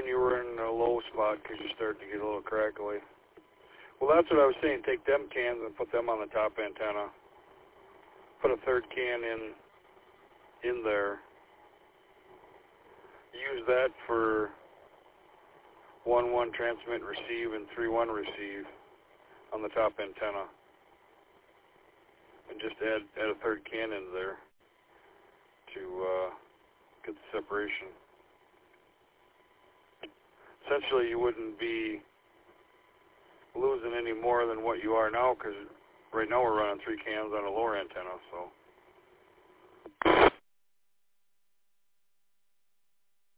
when you were in a low spot because you start to get a little crackly. Well, that's what I was saying. Take them cans and put them on the top antenna. Put a third can in there. Use that for 1-1 transmit and receive and 3-1 receive on the top antenna. And just add a third can in there to get the separation. Essentially, you wouldn't be losing any more than what you are now, because right now we're running 3 cans on a lower antenna, so